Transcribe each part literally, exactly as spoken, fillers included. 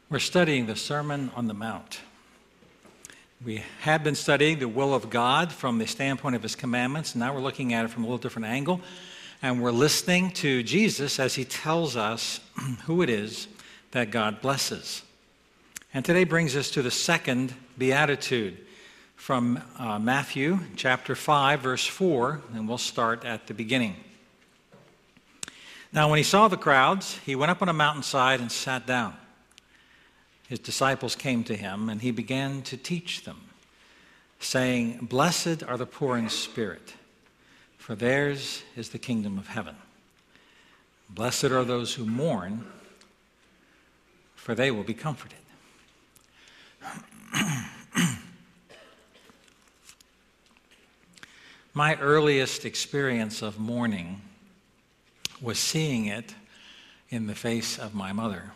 We're studying the Sermon on the Mount. We have been studying the will of God from the standpoint of His commandments. Now we're looking at it from a little different angle. And we're listening to Jesus as He tells us who it is that God blesses. And today brings us to the second beatitude from uh, Matthew chapter five, verse four. And we'll start at the beginning. Now when He saw the crowds, He went up on a mountainside and sat down. His disciples came to Him, and He began to teach them, saying, "Blessed are the poor in spirit, for theirs is the kingdom of heaven. Blessed are those who mourn, for they will be comforted." My earliest experience of mourning was seeing it in the face of my mother.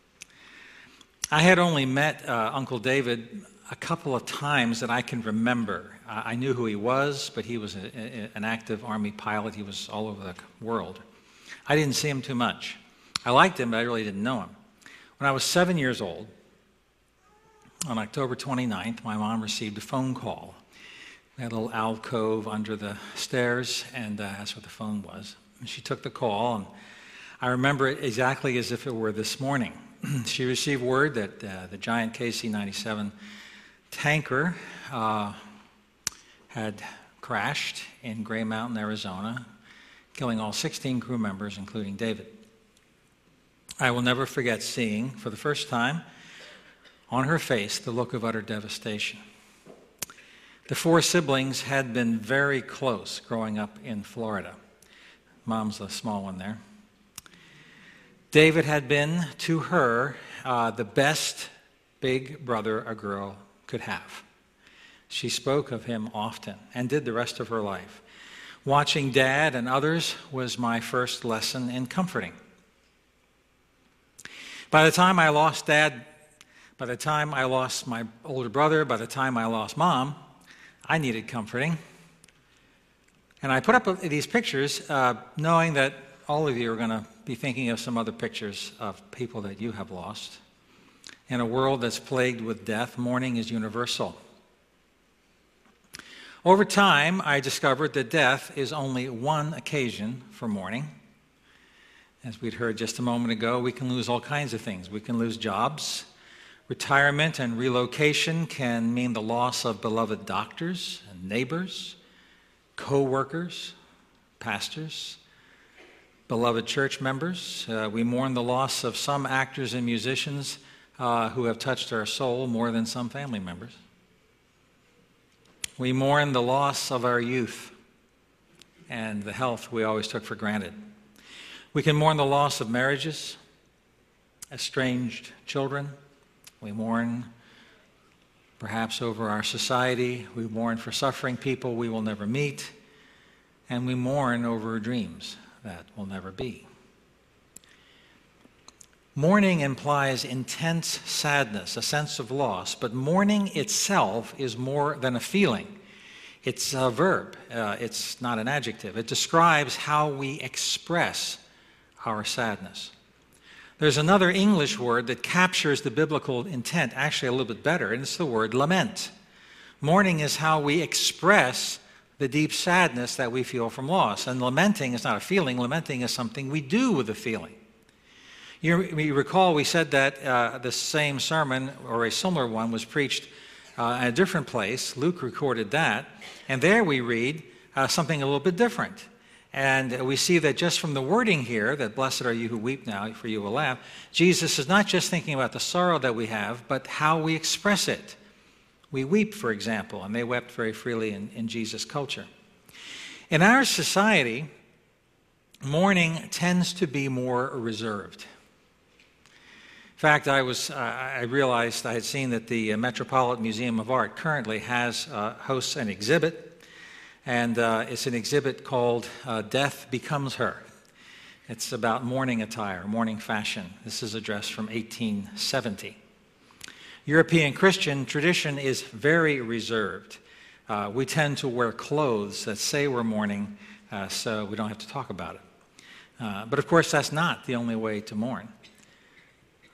I had only met uh, Uncle David a couple of times that I can remember. Uh, I knew who he was, but he was a, a, an active Army pilot. He was all over the world. I didn't see him too much. I liked him, but I really didn't know him. When I was seven years old, on October twenty-ninth, my mom received a phone call. We had a little alcove under the stairs, and uh, that's what the phone was. And she took the call, and I remember it exactly as if it were this morning. She received word that uh, the giant K C ninety-seven tanker uh, had crashed in Gray Mountain, Arizona, killing all sixteen crew members, including David. I will never forget seeing, for the first time, on her face, the look of utter devastation. The four siblings had been very close growing up in Florida. Mom's the small one there. David had been, to her, uh, the best big brother a girl could have. She spoke of him often and did the rest of her life. Watching Dad and others was my first lesson in comforting. By the time I lost Dad, by the time I lost my older brother, by the time I lost Mom, I needed comforting. And I put up these pictures uh, knowing that all of you are going to be thinking of some other pictures of people that you have lost. In a world that's plagued with death, mourning is universal. Over time, I discovered that death is only one occasion for mourning. As we'd heard just a moment ago, we can lose all kinds of things. We can lose jobs. Retirement and relocation can mean the loss of beloved doctors and neighbors, co-workers, pastors, beloved church members. Uh, we mourn the loss of some actors and musicians uh, who have touched our soul more than some family members. We mourn the loss of our youth and the health we always took for granted. We can mourn the loss of marriages, estranged children. We mourn perhaps over our society. We mourn for suffering people we will never meet. And we mourn over dreams that will never be. Mourning implies intense sadness, a sense of loss, but mourning itself is more than a feeling. It's a verb. Uh, it's not an adjective. It describes how we express our sadness. There's another English word that captures the biblical intent actually a little bit better, and it's the word lament. Mourning is how we express the deep sadness that we feel from loss. And lamenting is not a feeling. Lamenting is something we do with a feeling. You, you recall we said that uh, the same sermon, or a similar one, was preached uh, in a different place. Luke recorded that. And there we read uh, something a little bit different. And we see that just from the wording here, that blessed are you who weep now, for you will laugh, Jesus is not just thinking about the sorrow that we have, but how we express it. We weep, for example, and they wept very freely in, in Jesus' culture. In our society, mourning tends to be more reserved. In fact, I was uh, I realized I had seen that the Metropolitan Museum of Art currently has uh, hosts an exhibit, and uh, it's an exhibit called uh, Death Becomes Her. It's about mourning attire, mourning fashion. This is a dress from eighteen seventy. European Christian tradition is very reserved. Uh, we tend to wear clothes that say we're mourning, uh, so we don't have to talk about it. Uh, but of course, that's not the only way to mourn.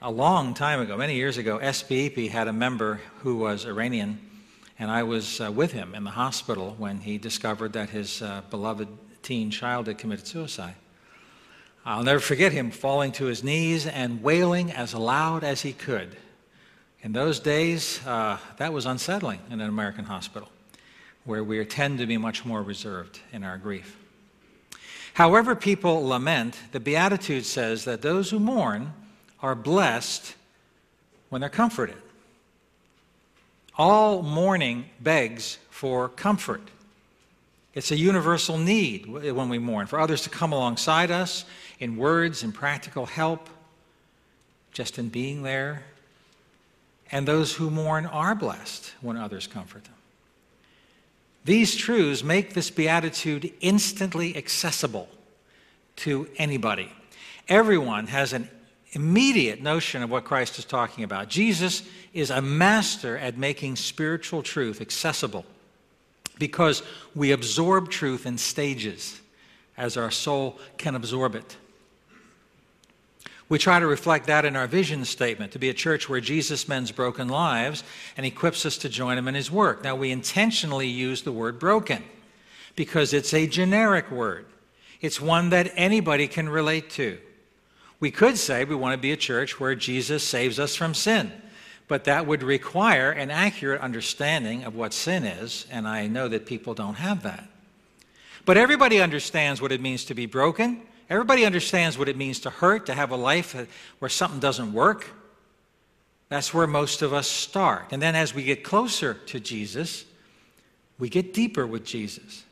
a long time ago, many years ago, S B E P had a member who was Iranian, and I was uh, with him in the hospital when he discovered that his uh, beloved teen child had committed suicide. I'll never forget him falling to his knees and wailing as loud as he could. In those days, uh, that was unsettling in an American hospital, where we tend to be much more reserved in our grief. However people lament, the Beatitude says that those who mourn are blessed when they're comforted. All mourning begs for comfort. It's a universal need when we mourn, for others to come alongside us in words and practical help, just in being there. And those who mourn are blessed when others comfort them. These truths make this beatitude instantly accessible to anybody. Everyone has an immediate notion of what Christ is talking about. Jesus is a master at making spiritual truth accessible, because we absorb truth in stages as our soul can absorb it. We try to reflect that in our vision statement, to be a church where Jesus mends broken lives and equips us to join him in his work. Now, we intentionally use the word broken because it's a generic word. It's one that anybody can relate to. We could say we want to be a church where Jesus saves us from sin, but that would require an accurate understanding of what sin is, and I know that people don't have that. But everybody understands what it means to be broken. Everybody understands what it means to hurt, to have a life where something doesn't work. That's where most of us start. And then as we get closer to Jesus, we get deeper with Jesus.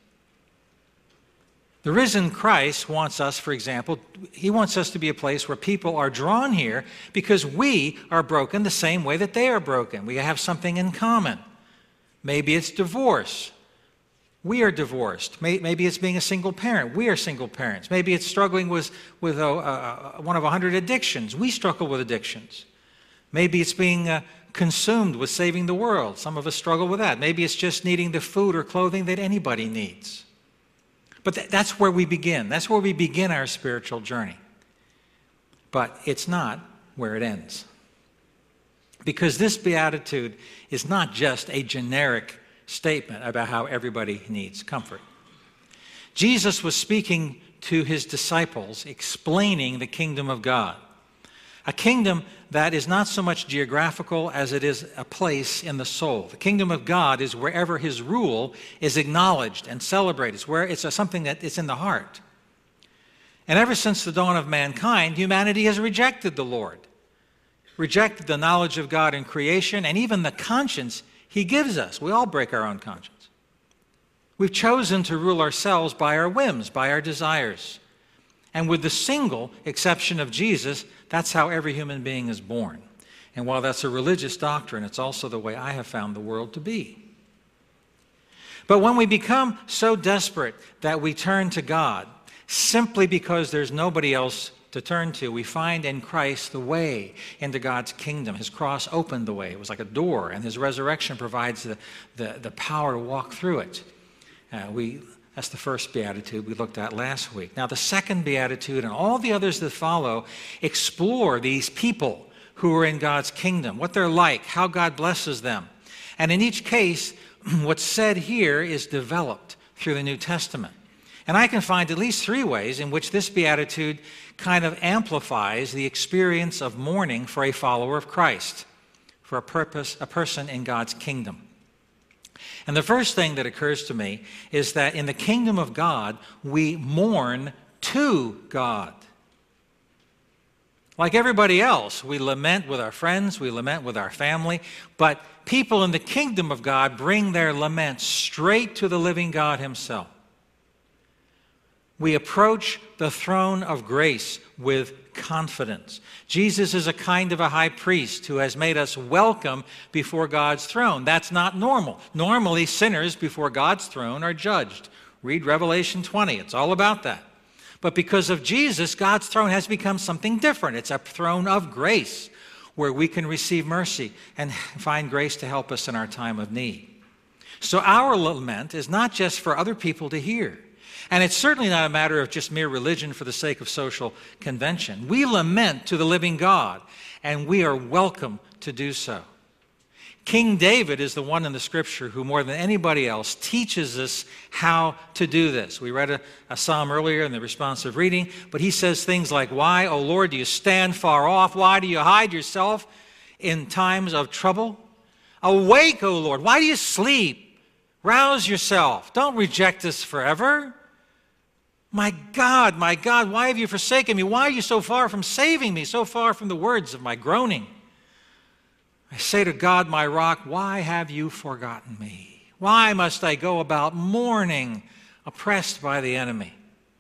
The risen Christ wants us, for example, he wants us to be a place where people are drawn here because we are broken the same way that they are broken. We have something in common. Maybe it's divorce. We are divorced. Maybe it's being a single parent. We are single parents. Maybe it's struggling with, with a, a, one of a hundred addictions. We struggle with addictions. Maybe it's being uh, consumed with saving the world. Some of us struggle with that. Maybe it's just needing the food or clothing that anybody needs. But th- that's where we begin. That's where we begin our spiritual journey. But it's not where it ends. Because this beatitude is not just a generic statement about how everybody needs comfort. Jesus was speaking to his disciples, explaining the kingdom of God. A kingdom that is not so much geographical as it is a place in the soul. The kingdom of God is wherever his rule is acknowledged and celebrated. It's where it's a, something that is in the heart. And ever since the dawn of mankind, humanity has rejected the Lord, rejected the knowledge of God in creation, and even the conscience he gives us. We all break our own conscience. We've chosen to rule ourselves by our whims, by our desires. And with the single exception of Jesus, that's how every human being is born. And while that's a religious doctrine, it's also the way I have found the world to be. But when we become so desperate that we turn to God, simply because there's nobody else to turn to, we find in Christ the way into God's kingdom. His cross opened the way. It was like a door, and his resurrection provides the, the, the power to walk through it. Uh, we... That's the first beatitude we looked at last week. Now, the second beatitude and all the others that follow explore these people who are in God's kingdom, what they're like, how God blesses them. And in each case, what's said here is developed through the New Testament. And I can find at least three ways in which this beatitude kind of amplifies the experience of mourning for a follower of Christ, for a purpose, a person in God's kingdom. And the first thing that occurs to me is that in the kingdom of God, we mourn to God. Like everybody else, we lament with our friends, we lament with our family, but people in the kingdom of God bring their lament straight to the living God himself. We approach the throne of grace with confidence. Jesus is a kind of a high priest who has made us welcome before God's throne. That's not normal. Normally, sinners before God's throne are judged. Read Revelation twenty. It's all about that. But because of Jesus, God's throne has become something different. It's a throne of grace where we can receive mercy and find grace to help us in our time of need. So our lament is not just for other people to hear. And it's certainly not a matter of just mere religion for the sake of social convention. We lament to the living God, and we are welcome to do so. King David is the one in the Scripture who, more than anybody else, teaches us how to do this. We read a, a psalm earlier in the responsive reading, but he says things like, "Why, O Lord, do you stand far off? Why do you hide yourself in times of trouble? Awake, O Lord, why do you sleep? Rouse yourself. Don't reject us forever. My God, my God, why have you forsaken me? Why are you so far from saving me, so far from the words of my groaning? I say to God, my rock, why have you forgotten me? Why must I go about mourning, oppressed by the enemy?"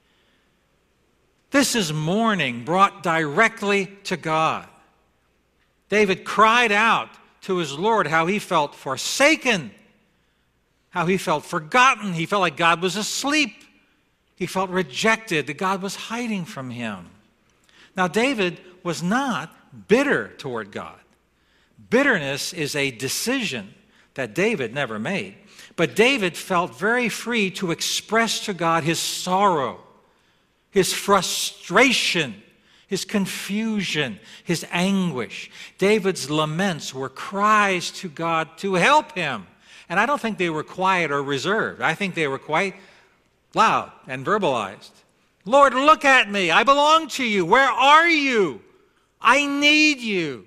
This is mourning brought directly to God. David cried out to his Lord how he felt forsaken, how he felt forgotten. He felt like God was asleep. He felt rejected, that God was hiding from him. Now, David was not bitter toward God. Bitterness is a decision that David never made. But David felt very free to express to God his sorrow, his frustration, his confusion, his anguish. David's laments were cries to God to help him. And I don't think they were quiet or reserved. I think they were quite loud and verbalized. "Lord, look at me. I belong to you. Where are you? I need you."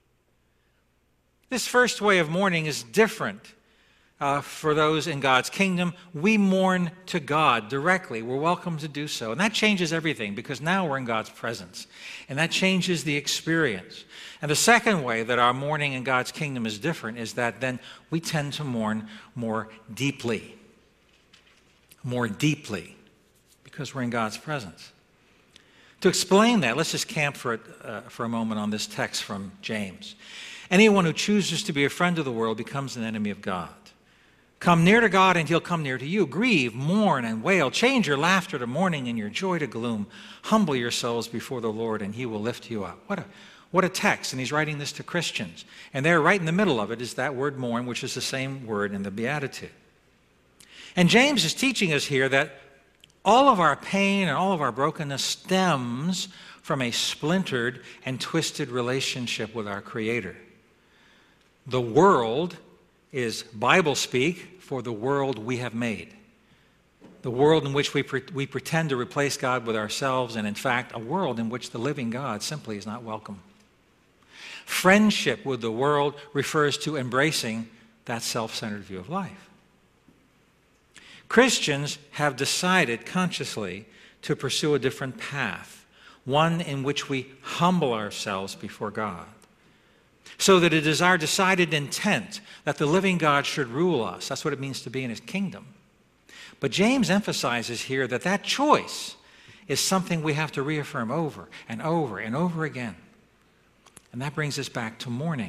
This first way of mourning is different uh, for those in God's kingdom. We mourn to God directly. We're welcome to do so. And that changes everything, because now we're in God's presence. And that changes the experience. And the second way that our mourning in God's kingdom is different is that then we tend to mourn more deeply. More deeply, because we're in God's presence. To explain that, let's just camp for, it, uh, for a moment on this text from James. "Anyone who chooses to be a friend of the world becomes an enemy of God. Come near to God, and he'll come near to you. Grieve, mourn, and wail. Change your laughter to mourning and your joy to gloom. Humble yourselves before the Lord, and he will lift you up." What a, what a text. And he's writing this to Christians. And there, right in the middle of it, is that word mourn, which is the same word in the Beatitude. And James is teaching us here that all of our pain and all of our brokenness stems from a splintered and twisted relationship with our Creator. The world is Bible speak for the world we have made. The world in which we, pre- we pretend to replace God with ourselves, and in fact, a world in which the living God simply is not welcome. Friendship with the world refers to embracing that self-centered view of life. Christians have decided consciously to pursue a different path, one in which we humble ourselves before God, so that it is our decided intent that the living God should rule us. That's what it means to be in his kingdom. But James emphasizes here that that choice is something we have to reaffirm over and over and over again. And that brings us back to mourning.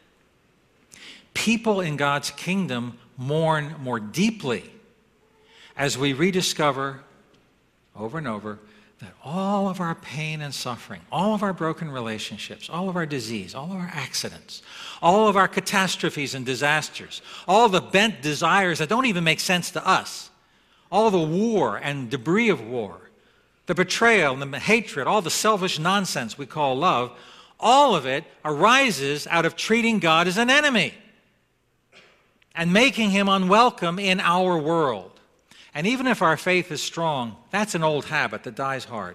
People in God's kingdom mourn more deeply as we rediscover over and over that all of our pain and suffering, all of our broken relationships, all of our disease, all of our accidents, all of our catastrophes and disasters, all the bent desires that don't even make sense to us, all the war and debris of war, the betrayal and the hatred, all the selfish nonsense we call love, all of it arises out of treating God as an enemy and making him unwelcome in our world. And even if our faith is strong, that's an old habit that dies hard.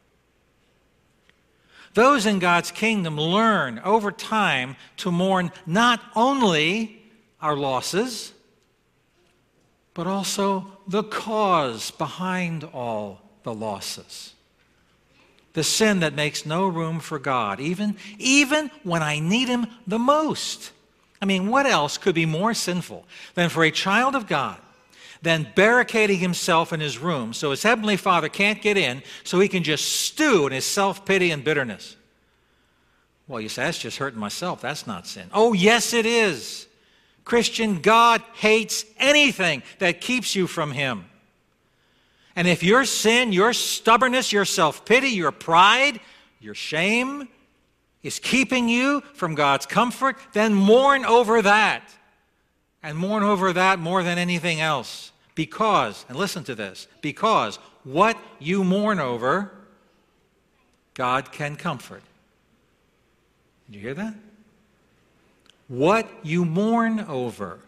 Those in God's kingdom learn over time to mourn not only our losses, but also the cause behind all the losses. The sin that makes no room for God, even, even when I need him the most. I mean, what else could be more sinful than for a child of God then barricading himself in his room so his heavenly Father can't get in, so he can just stew in his self-pity and bitterness? Well, you say, that's just hurting myself. That's not sin. Oh, yes, it is. Christian, God hates anything that keeps you from him. And if your sin, your stubbornness, your self-pity, your pride, your shame is keeping you from God's comfort, then mourn over that. And mourn over that more than anything else. Because, and listen to this, because what you mourn over, God can comfort. Did you hear that? What you mourn over,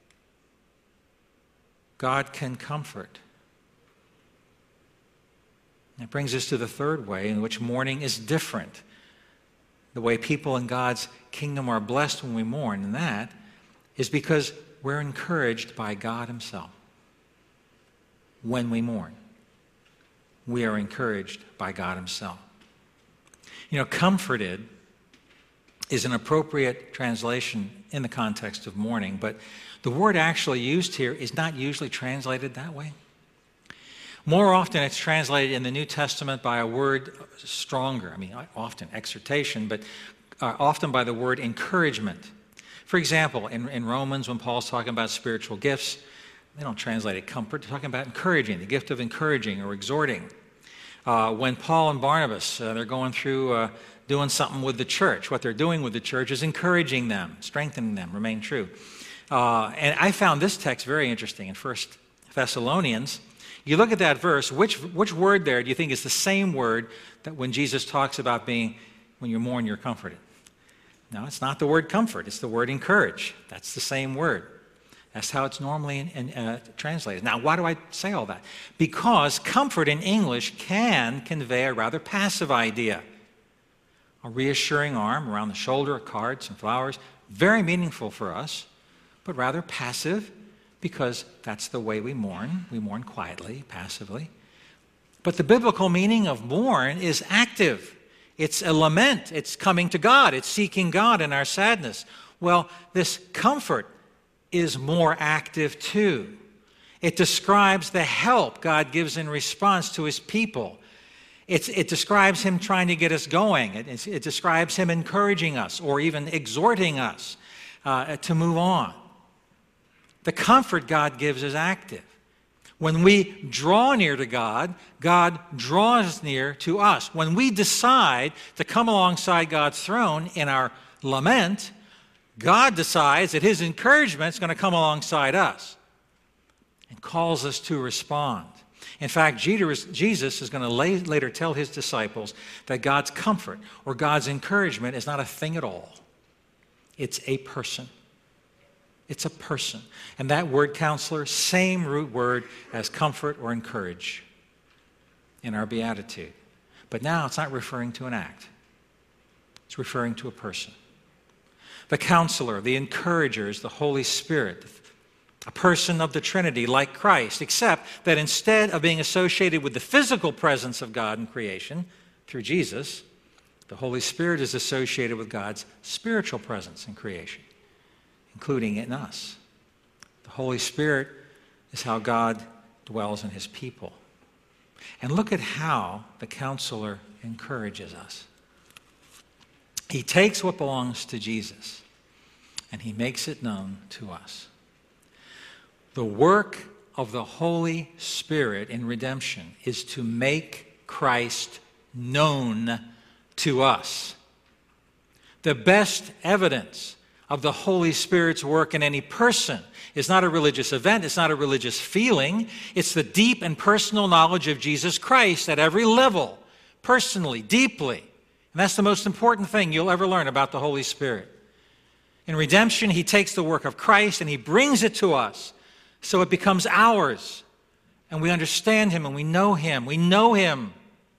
God can comfort. That brings us to the third way in which mourning is different. The way people in God's kingdom are blessed when we mourn, and that is because we're encouraged by God Himself. When we mourn, we are encouraged by God Himself. You know, comforted is an appropriate translation in the context of mourning, but the word actually used here is not usually translated that way. More often it's translated in the New Testament by a word stronger. I mean, often exhortation, but uh, often by the word encouragement. For example, in, in Romans, when Paul's talking about spiritual gifts, they don't translate it comfort. They're talking about encouraging, the gift of encouraging or exhorting. Uh, when Paul and Barnabas, uh, they're going through uh, doing something with the church, what they're doing with the church is encouraging them, strengthening them, remain true. Uh, and I found this text very interesting in First Thessalonians. You look at that verse, which, which word there do you think is the same word that when Jesus talks about being, when you mourn, you're comforted? No, it's not the word comfort. It's the word encourage. That's the same word. That's how it's normally in, in, uh, translated. Now, why do I say all that? Because comfort in English can convey a rather passive idea. A reassuring arm around the shoulder, cards and flowers, very meaningful for us, but rather passive because that's the way we mourn. We mourn quietly, passively. But the biblical meaning of mourn is active. It's a lament. It's coming to God. It's seeking God in our sadness. Well, this comfort is more active too. It describes the help God gives in response to His people. It's, it describes Him trying to get us going. It, it describes Him encouraging us or even exhorting us uh, to move on. The comfort God gives is active. When we draw near to God, God draws near to us. When we decide to come alongside God's throne in our lament, God decides that His encouragement is going to come alongside us and calls us to respond. In fact, Jesus is going to later tell His disciples that God's comfort or God's encouragement is not a thing at all. It's a person. It's a person. And that word, counselor, same root word as comfort or encourage in our beatitude. But now it's not referring to an act. It's referring to a person. The counselor, the encourager is the Holy Spirit, a person of the Trinity like Christ, except that instead of being associated with the physical presence of God in creation through Jesus, the Holy Spirit is associated with God's spiritual presence in creation, including in us. The Holy Spirit is how God dwells in His people. And look at how the counselor encourages us. He takes what belongs to Jesus and He makes it known to us. The work of the Holy Spirit in redemption is to make Christ known to us. The best evidence of the Holy Spirit's work in any person is not a religious event, it's not a religious feeling, it's the deep and personal knowledge of Jesus Christ at every level, personally, deeply. And that's the most important thing you'll ever learn about the Holy Spirit. In redemption, He takes the work of Christ and He brings it to us so it becomes ours. And we understand Him and we know Him. We know Him.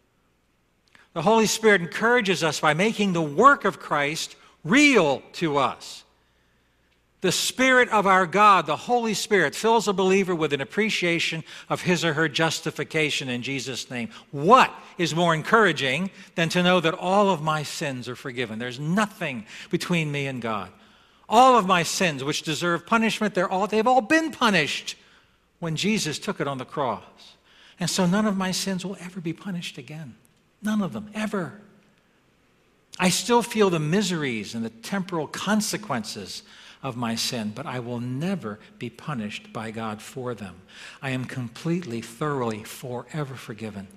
The Holy Spirit encourages us by making the work of Christ real to us. The Spirit of our God, the Holy Spirit, fills a believer with an appreciation of his or her justification in Jesus' name. What is more encouraging than to know that all of my sins are forgiven? There's nothing between me and God. All of my sins, which deserve punishment, they're all, they've all been punished when Jesus took it on the cross. And so none of my sins will ever be punished again. None of them, ever. I still feel the miseries and the temporal consequences of my sin, but I will never be punished by God for them. I am completely, thoroughly, forever forgiven.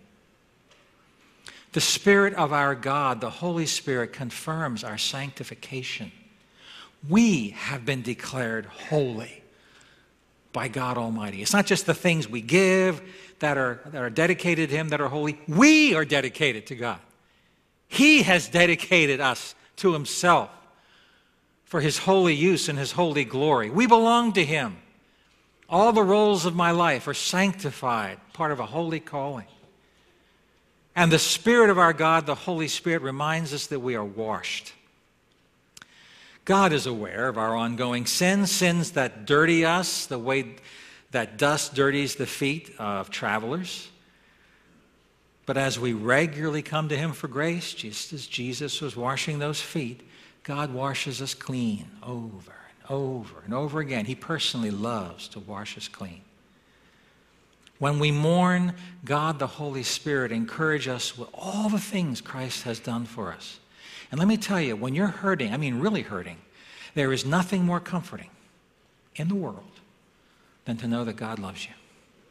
The Spirit of our God, the Holy Spirit, confirms our sanctification. We have been declared holy by God Almighty. It's not just the things we give that are, that are dedicated to Him, that are holy. We are dedicated to God. He has dedicated us to Himself for His holy use and His holy glory. We belong to Him. All the roles of my life are sanctified, part of a holy calling. And the Spirit of our God, the Holy Spirit, reminds us that we are washed. God is aware of our ongoing sins, sins that dirty us, the way that dust dirties the feet of travelers. But as we regularly come to Him for grace, just as Jesus was washing those feet, God washes us clean over and over and over again. He personally loves to wash us clean. When we mourn, God the Holy Spirit encourages us with all the things Christ has done for us. And let me tell you, when you're hurting, I mean really hurting, there is nothing more comforting in the world than to know that God loves you.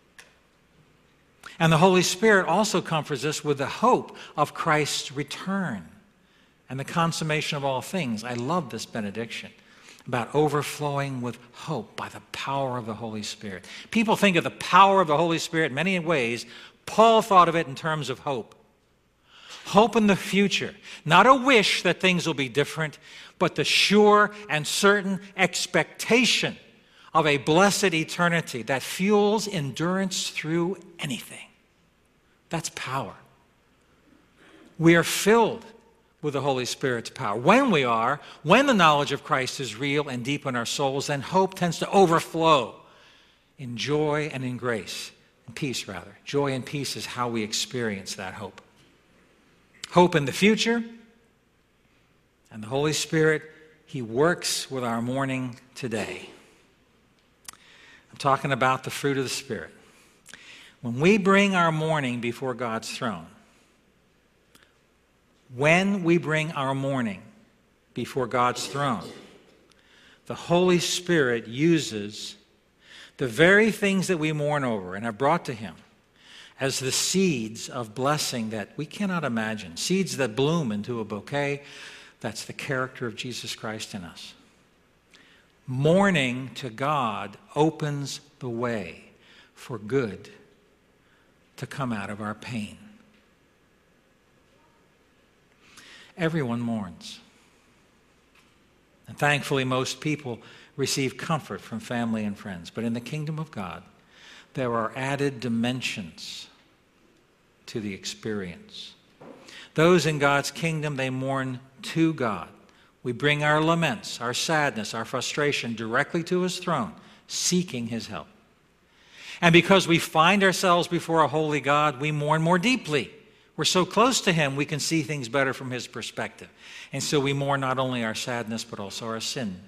And the Holy Spirit also comforts us with the hope of Christ's return and the consummation of all things. I love this benediction about overflowing with hope by the power of the Holy Spirit. People think of the power of the Holy Spirit in many ways. Paul thought of it in terms of hope. Hope in the future, not a wish that things will be different, but the sure and certain expectation of a blessed eternity that fuels endurance through anything. That's power. We are filled with the Holy Spirit's power. When we are, when the knowledge of Christ is real and deep in our souls, then hope tends to overflow in joy and in grace, in peace rather. Joy and peace is how we experience that hope. Hope in the future, and the Holy Spirit, He works with our mourning today. I'm talking about the fruit of the Spirit. When we bring our mourning before God's throne, when we bring our mourning before God's throne, the Holy Spirit uses the very things that we mourn over and have brought to Him as the seeds of blessing that we cannot imagine, seeds that bloom into a bouquet. That's the character of Jesus Christ in us. Mourning to God opens the way for good to come out of our pain. Everyone mourns. And thankfully, most people receive comfort from family and friends. But in the kingdom of God, there are added dimensions to the experience. Those in God's kingdom, they mourn to God. We bring our laments, our sadness, our frustration directly to His throne, seeking His help. And because we find ourselves before a holy God, we mourn more deeply. We're so close to Him, we can see things better from His perspective. And so we mourn not only our sadness, but also our sin.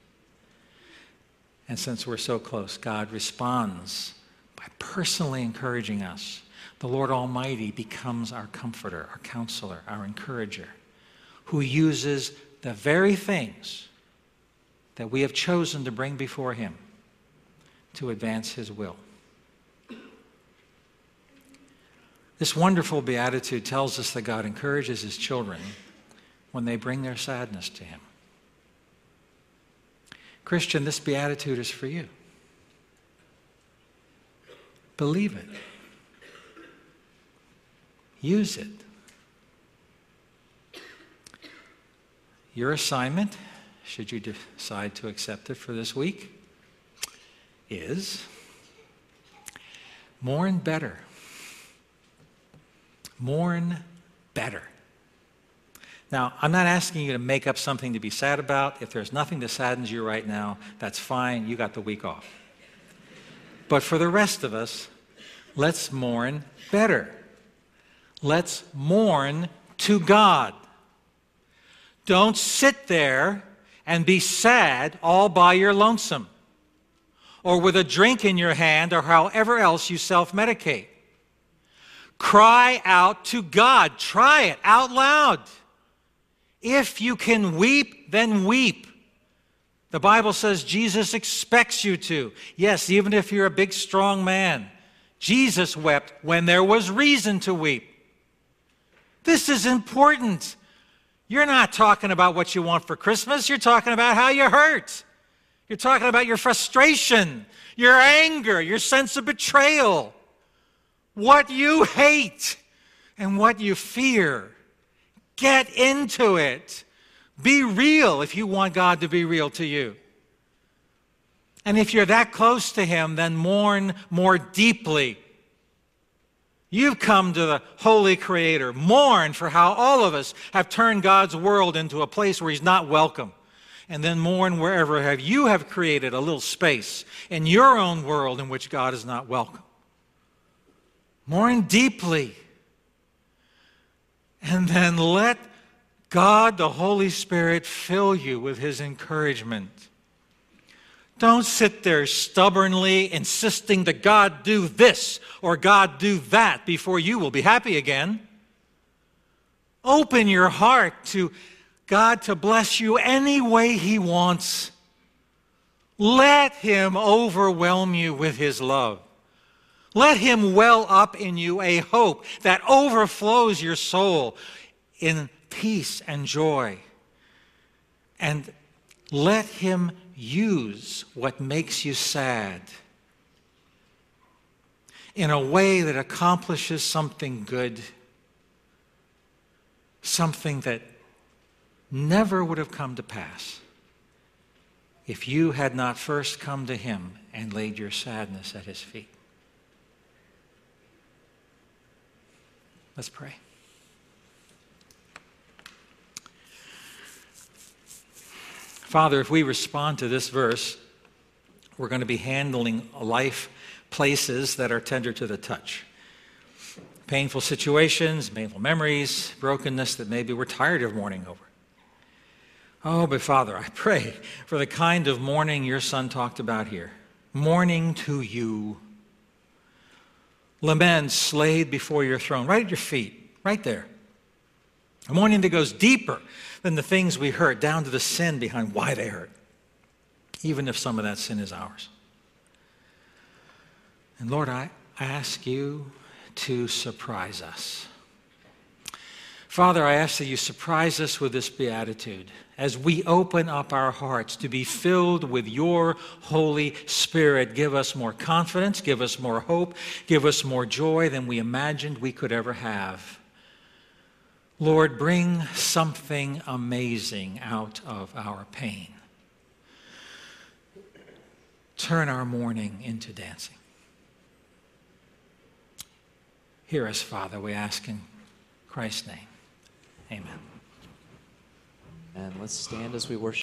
And since we're so close, God responds by personally encouraging us. The Lord Almighty becomes our comforter, our counselor, our encourager, who uses the very things that we have chosen to bring before Him to advance His will. This wonderful beatitude tells us that God encourages His children when they bring their sadness to Him. Christian, this beatitude is for you. Believe it. Use it. Your assignment, should you decide to accept it for this week, is mourn better. Mourn better. Now, I'm not asking you to make up something to be sad about. If there's nothing that saddens you right now, that's fine. You got the week off. But for the rest of us, let's mourn better. Let's mourn to God. Don't sit there and be sad all by your lonesome, or with a drink in your hand, or however else you self-medicate. Cry out to God. Try it out loud. If you can weep, then weep. The Bible says Jesus expects you to. Yes, even if you're a big, strong man. Jesus wept when there was reason to weep. This is important. You're not talking about what you want for Christmas. You're talking about how you hurt. You're talking about your frustration, your anger, your sense of betrayal, what you hate and what you fear. Get into it. Be real if you want God to be real to you. And if you're that close to Him, then mourn more deeply. You've come to the Holy Creator. Mourn for how all of us have turned God's world into a place where He's not welcome. And then mourn wherever have you have created a little space in your own world in which God is not welcome. Mourn deeply. And then let God, the Holy Spirit, fill you with His encouragement. Don't sit there stubbornly insisting that God do this or God do that before you will be happy again. Open your heart to God to bless you any way He wants. Let Him overwhelm you with His love. Let Him well up in you a hope that overflows your soul in peace and joy. And let Him use what makes you sad in a way that accomplishes something good, something that never would have come to pass if you had not first come to Him and laid your sadness at His feet. Let's pray. Father, if we respond to this verse, we're going to be handling life places that are tender to the touch. Painful situations, painful memories, brokenness that maybe we're tired of mourning over. Oh, but Father, I pray for the kind of mourning your Son talked about here. Mourning to you. Laments laid before your throne, right at your feet, right there. A mourning that goes deeper than the things we hurt, down to the sin behind why they hurt, even if some of that sin is ours. And Lord, I ask you to surprise us. Father, I ask that you surprise us with this beatitude as we open up our hearts to be filled with your Holy Spirit. Give us more confidence, give us more hope, give us more joy than we imagined we could ever have. Lord, bring something amazing out of our pain. Turn our mourning into dancing. Hear us, Father, we ask in Christ's name. Amen. And let's stand as we worship.